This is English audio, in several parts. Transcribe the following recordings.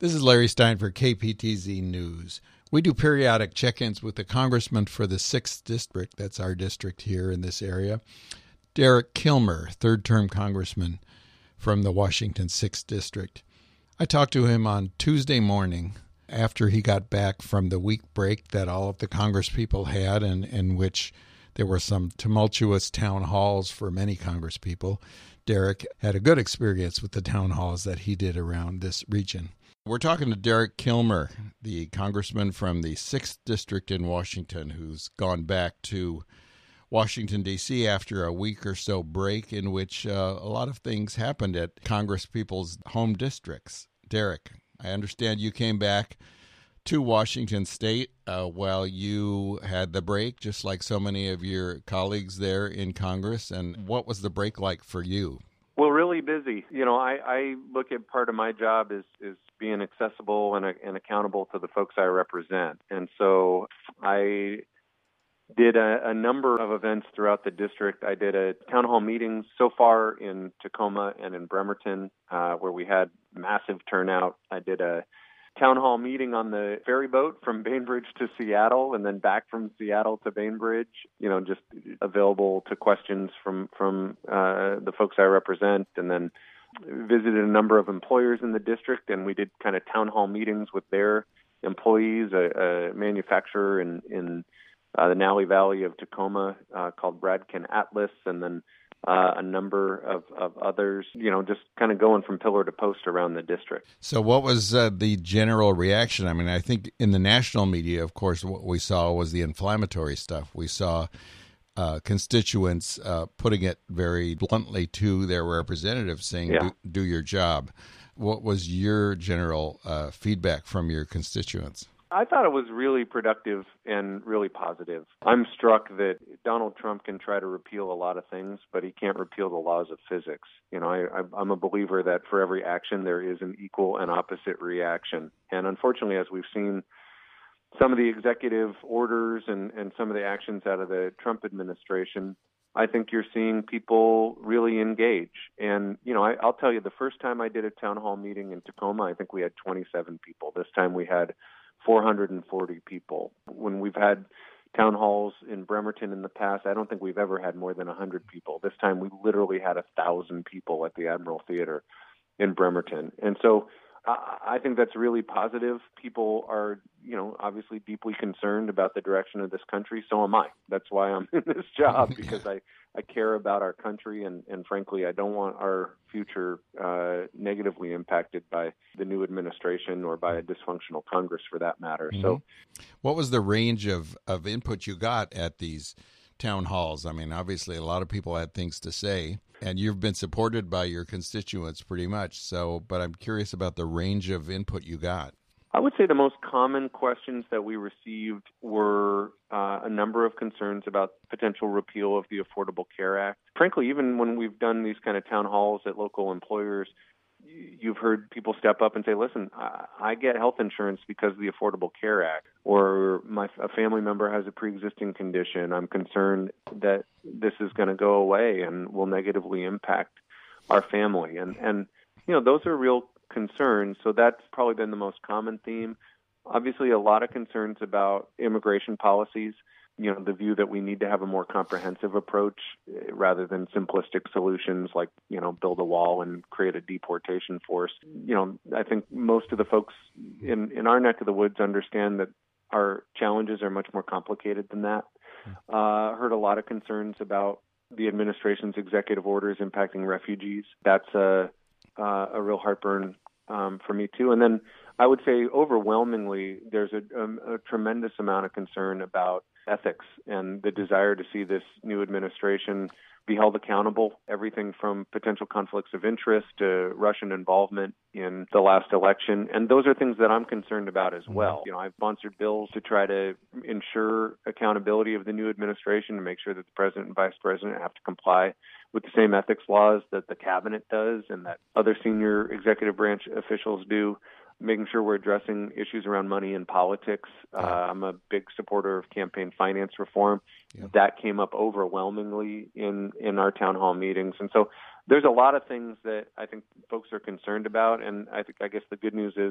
This is Larry Stein for KPTZ News. We do periodic check-ins with the congressman for the 6th District. That's our district here in this area. Derek Kilmer, third-term congressman from the Washington 6th District. I talked to him on Tuesday morning after he got back from the week break that all of the congresspeople had, and in which there were some tumultuous town halls for many congresspeople. Derek had a good experience with the town halls that he did around this region. We're talking to Derek Kilmer, the congressman from the 6th District in Washington, who's gone back to Washington, D.C. after a week or so break in which a lot of things happened at congresspeople's home districts. Derek, I understand you came back to Washington State while you had the break, just like so many of your colleagues there in Congress. And what was the break like for you? Well, really busy. You know, I look at part of my job is being accessible and accountable to the folks I represent. And so I did a number of events throughout the district. I did a town hall meetings so far in Tacoma and in Bremerton, where we had massive turnout. I did a town hall meeting on the ferry boat from Bainbridge to Seattle, and then back from Seattle to Bainbridge, you know, just available to questions from the folks I represent, and then visited a number of employers in the district, and we did kind of town hall meetings with their employees, a manufacturer in the Nally Valley of Tacoma called Bradken Atlas, and then a number of others, you know, just kind of going from pillar to post around the district. So what was the general reaction? I mean, I think in the national media, of course, what we saw was the inflammatory stuff. We saw constituents putting it very bluntly to their representatives, saying, do your job. What was your general feedback from your constituents? I thought it was really productive and really positive. I'm struck that Donald Trump can try to repeal a lot of things, but he can't repeal the laws of physics. You know, I'm a believer that for every action there is an equal and opposite reaction. And unfortunately, as we've seen some of the executive orders and some of the actions out of the Trump administration, I think you're seeing people really engage. And, you know, I'll tell you, the first time I did a town hall meeting in Tacoma, I think we had 27 people. This time we had 440 people. When we've had town halls in Bremerton in the past, I don't think we've ever had more than 100 people. This time we literally had 1,000 people at the Admiral Theater in Bremerton. And so I think that's really positive. People are, you know, obviously deeply concerned about the direction of this country. So am I. That's why I'm in this job, because I care about our country, and frankly, I don't want our future negatively impacted by the new administration or by a dysfunctional Congress, for that matter. Mm-hmm. So, what was the range of input you got at these town halls? I mean, obviously, a lot of people had things to say, and you've been supported by your constituents pretty much. So, but I'm curious about the range of input you got. I would say the most common questions that we received were a number of concerns about potential repeal of the Affordable Care Act. Frankly, even when we've done these kind of town halls at local employers, you've heard people step up and say, listen, I get health insurance because of the Affordable Care Act, or a family member has a pre-existing condition. I'm concerned that this is going to go away and will negatively impact our family. And you know, those are real concerns. So that's probably been the most common theme. Obviously, a lot of concerns about immigration policies, you know, the view that we need to have a more comprehensive approach rather than simplistic solutions like, you know, build a wall and create a deportation force. You know, I think most of the folks in our neck of the woods understand that our challenges are much more complicated than that. Heard a lot of concerns about the administration's executive orders impacting refugees. That's a real heartburn for me too. And then I would say overwhelmingly, there's a tremendous amount of concern about ethics and the desire to see this new administration be held accountable. Everything from potential conflicts of interest to Russian involvement in the last election. And those are things that I'm concerned about as well. You know, I've sponsored bills to try to ensure accountability of the new administration, to make sure that the president and vice president have to comply with the same ethics laws that the cabinet does and that other senior executive branch officials do, making sure we're addressing issues around money in politics. I'm a big supporter of campaign finance reform. Yeah. That came up overwhelmingly in our town hall meetings. And so there's a lot of things that I think folks are concerned about. And I guess the good news is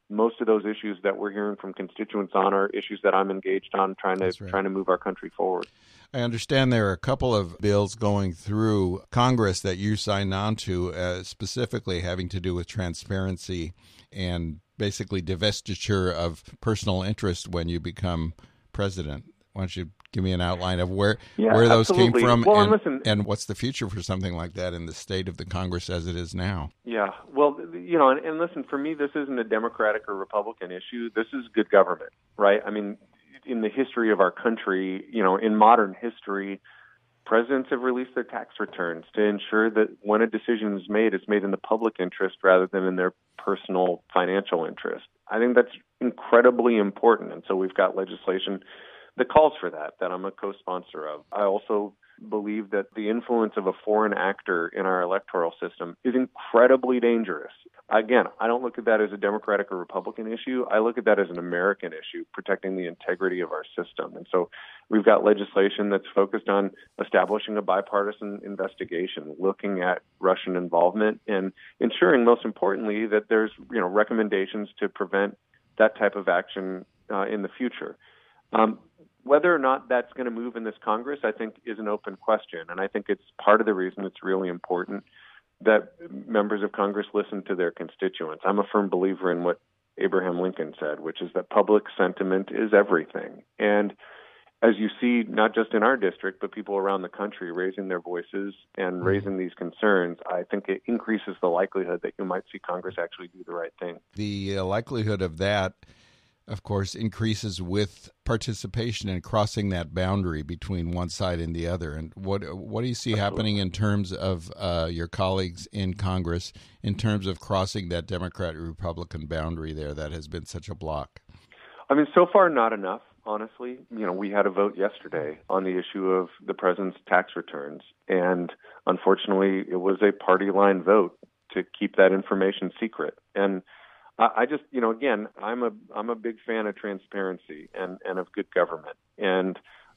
most of those issues that we're hearing from constituents on are issues that I'm engaged on, trying to move our country forward. I understand there are a couple of bills going through Congress that you signed on to, specifically having to do with transparency and basically divestiture of personal interest when you become president. Why don't you give me an outline of where those came from, and what's the future for something like that in the state of the Congress as it is now? Yeah, well, and listen, for me, this isn't a Democratic or Republican issue. This is good government, right? I mean, in the history of our country, in modern history, presidents have released their tax returns to ensure that when a decision is made, it's made in the public interest rather than in their personal financial interest. I think that's incredibly important, and so we've got legislation that calls for that I'm a co-sponsor of. I also believe that the influence of a foreign actor in our electoral system is incredibly dangerous. Again, I don't look at that as a Democratic or Republican issue. I look at that as an American issue, protecting the integrity of our system. And so we've got legislation that's focused on establishing a bipartisan investigation, looking at Russian involvement, and ensuring, most importantly, that there's recommendations to prevent that type of action in the future. Whether or not that's going to move in this Congress, I think, is an open question. And I think it's part of the reason it's really important that members of Congress listen to their constituents. I'm a firm believer in what Abraham Lincoln said, which is that public sentiment is everything. And as you see, not just in our district, but people around the country raising their voices and raising these concerns, I think it increases the likelihood that you might see Congress actually do the right thing. The likelihood of that, of course, increases with participation in crossing that boundary between one side and the other. And what do you see happening in terms of your colleagues in Congress in terms of crossing that Democrat-Republican boundary there that has been such a block? I mean, so far not enough, honestly. We had a vote yesterday on the issue of the president's tax returns, and unfortunately it was a party line vote to keep that information secret. And I just, again, I'm a big fan of transparency and of good government. And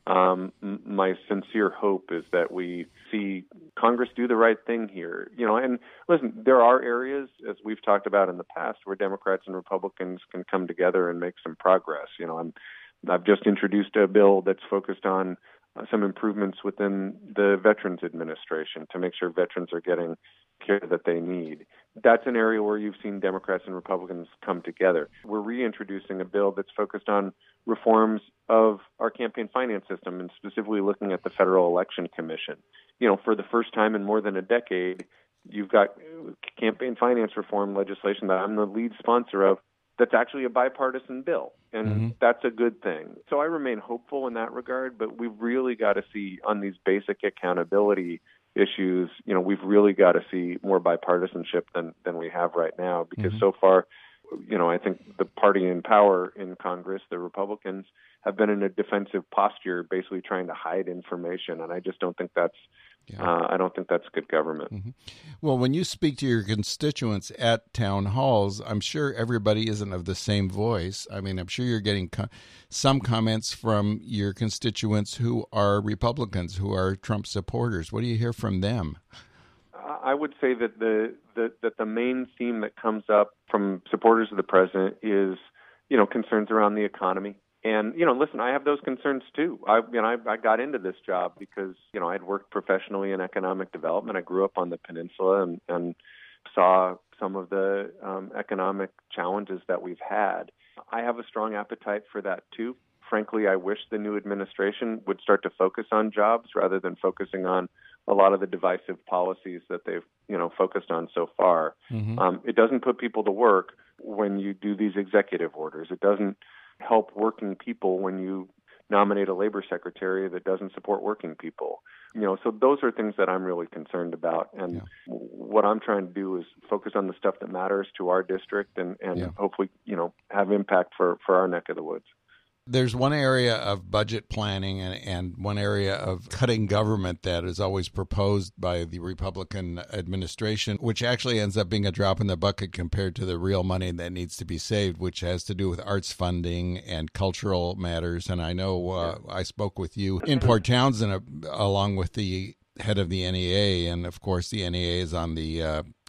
my sincere hope is that we see Congress do the right thing here. And listen, there are areas, as we've talked about in the past, where Democrats and Republicans can come together and make some progress. I've just introduced a bill that's focused on some improvements within the Veterans Administration to make sure veterans are getting care that they need. That's an area where you've seen Democrats and Republicans come together. We're reintroducing a bill that's focused on reforms of our campaign finance system and specifically looking at the Federal Election Commission. For the first time in more than a decade, you've got campaign finance reform legislation that I'm the lead sponsor of that's actually a bipartisan bill, and that's a good thing. So I remain hopeful in that regard, but we've really got to see on these basic accountability issues, we've really got to see more bipartisanship than we have right now, because so far, I think the party in power in Congress, the Republicans, have been in a defensive posture, basically trying to hide information, and I just don't think that's I don't think that's good government. Well, when you speak to your constituents at town halls, I'm sure everybody isn't of the same voice. I mean, I'm sure you're getting some comments from your constituents who are Republicans, who are Trump supporters. What do you hear from them? I would say that the main theme that comes up from supporters of the president is, concerns around the economy. And, listen, I have those concerns too. I got into this job because, I'd worked professionally in economic development. I grew up on the peninsula and saw some of the economic challenges that we've had. I have a strong appetite for that too. Frankly, I wish the new administration would start to focus on jobs rather than focusing on a lot of the divisive policies that they've, focused on so far. It doesn't put people to work when you do these executive orders. It doesn't help working people when you nominate a labor secretary that doesn't support working people. So those are things that I'm really concerned about. And what I'm trying to do is focus on the stuff that matters to our district and hopefully, have impact for our neck of the woods. There's one area of budget planning and one area of cutting government that is always proposed by the Republican administration, which actually ends up being a drop in the bucket compared to the real money that needs to be saved, which has to do with arts funding and cultural matters. And I know I spoke with you in Port Townsend along with the head of the NEA, and of course the NEA is on the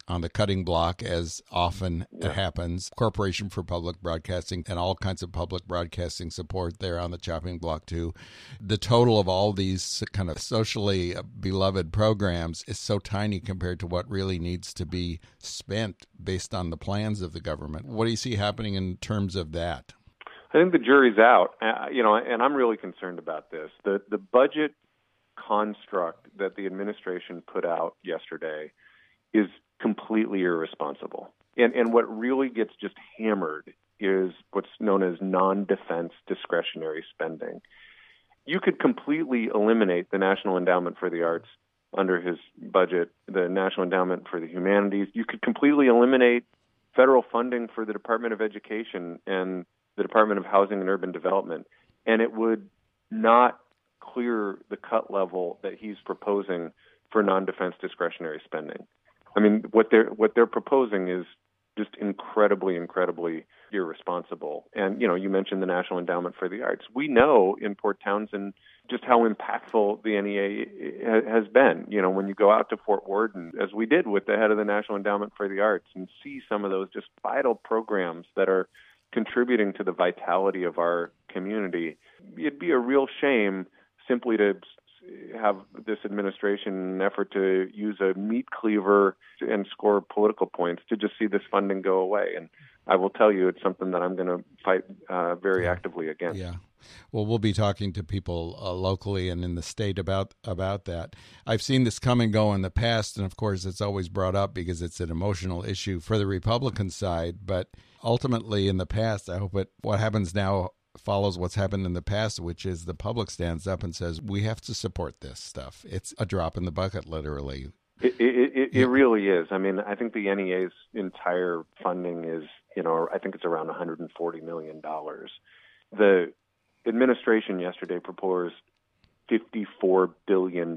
on the cutting block, as often it happens. Corporation for Public Broadcasting and all kinds of public broadcasting support there on the chopping block, too. The total of all these kind of socially beloved programs is so tiny compared to what really needs to be spent based on the plans of the government. What do you see happening in terms of that? I think the jury's out, and I'm really concerned about this. The budget construct that the administration put out yesterday is completely irresponsible. And what really gets just hammered is what's known as non-defense discretionary spending. You could completely eliminate the National Endowment for the Arts under his budget, the National Endowment for the Humanities. You could completely eliminate federal funding for the Department of Education and the Department of Housing and Urban Development, and it would not clear the cut level that he's proposing for non-defense discretionary spending. I mean, what they're proposing is just incredibly irresponsible. And, you mentioned the National Endowment for the Arts. We know in Port Townsend just how impactful the NEA has been. When you go out to Fort Worden, as we did with the head of the National Endowment for the Arts, and see some of those just vital programs that are contributing to the vitality of our community, it'd be a real shame simply to have this administration an effort to use a meat cleaver and score political points to just see this funding go away. And I will tell you, it's something that I'm going to fight very actively against. Yeah. Well, we'll be talking to people locally and in the state about that. I've seen this come and go in the past, and of course it's always brought up because it's an emotional issue for the Republican side. But ultimately in the past, I hope what happens now follows what's happened in the past, which is the public stands up and says, we have to support this stuff. It's a drop in the bucket, literally. It really is. I mean, I think the NEA's entire funding is, I think it's around $140 million. The administration yesterday proposed $54 billion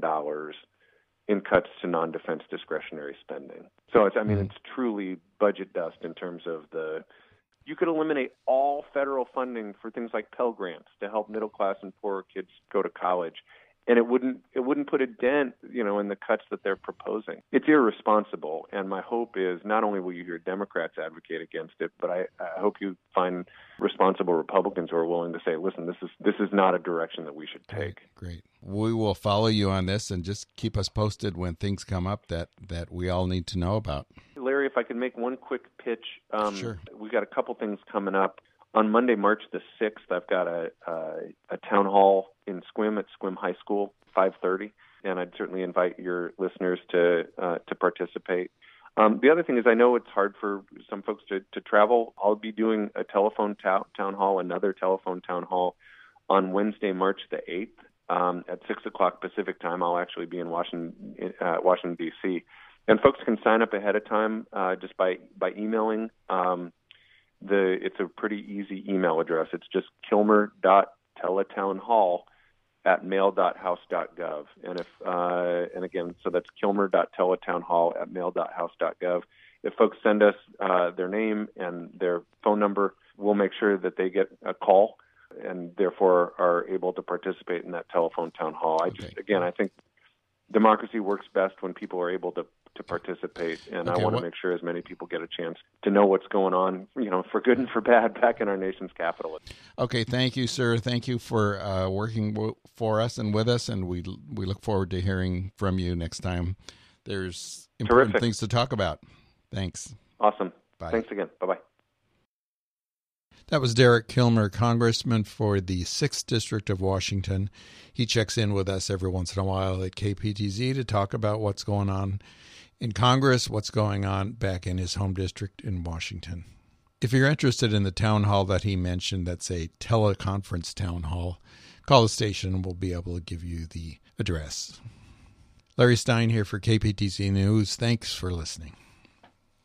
in cuts to non-defense discretionary spending. So it's truly budget dust in terms of you could eliminate all federal funding for things like Pell Grants to help middle class and poorer kids go to college, and it wouldn't put a dent, in the cuts that they're proposing. It's irresponsible, and my hope is not only will you hear Democrats advocate against it, but I hope you find responsible Republicans who are willing to say, listen, this is not a direction that we should take. Great. We will follow you on this and just keep us posted when things come up that we all need to know about. Larry, if I could make one quick pitch. Sure. We've got a couple things coming up. On Monday, March the 6th, I've got a town hall in Sequim at Sequim High School, 5:30, and I'd certainly invite your listeners to participate. The other thing is I know it's hard for some folks to travel. I'll be doing a telephone town hall, another telephone town hall on Wednesday, March the 8th at 6 o'clock Pacific time. I'll actually be in Washington, D.C., and folks can sign up ahead of time just by emailing. It's a pretty easy email address. It's just kilmer.teletownhall@mail.house.gov. And again, so that's kilmer.teletownhall@mail.house.gov. If folks send us their name and their phone number, we'll make sure that they get a call and therefore are able to participate in that telephone town hall. I think democracy works best when people are able to participate, and I want to make sure as many people get a chance to know what's going on, for good and for bad, back in our nation's capital. Okay, thank you, sir. Thank you for working for us and with us, and we look forward to hearing from you next time. There's important things to talk about. Thanks. Awesome. Bye. Thanks again. Bye-bye. That was Derek Kilmer, Congressman for the 6th District of Washington. He checks in with us every once in a while at KPTZ to talk about what's going on in Congress, what's going on back in his home district in Washington. If you're interested in the town hall that he mentioned, that's a teleconference town hall, call the station and we'll be able to give you the address. Larry Stein here for KPTZ News. Thanks for listening.